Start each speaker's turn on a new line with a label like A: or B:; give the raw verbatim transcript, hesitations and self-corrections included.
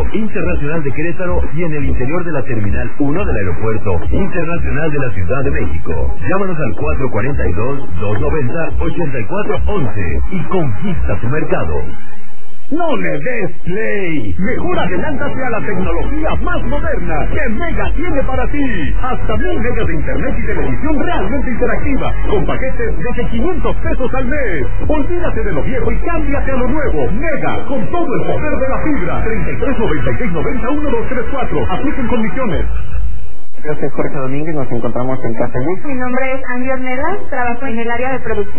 A: Internacional de Querétaro y en el interior de la Terminal uno del Aeropuerto Internacional de la Ciudad de México. Llámanos al cuatro cuatro dos, dos nueve cero, ocho cuatro uno uno y conquista tu mercado.
B: No le des play. Mejor adelántate a la tecnología más moderna que Mega tiene para ti. Hasta mil megas de internet y televisión realmente interactiva con paquetes desde quinientos pesos al mes. Olvídate de lo viejo y cámbiate a lo nuevo. Mega, con todo el poder de la fibra. treinta y tres noventa y seis noventa uno dos tres cuatro. Apliquen condiciones.
C: Yo soy Jorge Domínguez, nos encontramos en Casa Luz.
D: Mi nombre es Angie Ornelas, trabajo en el área de producción.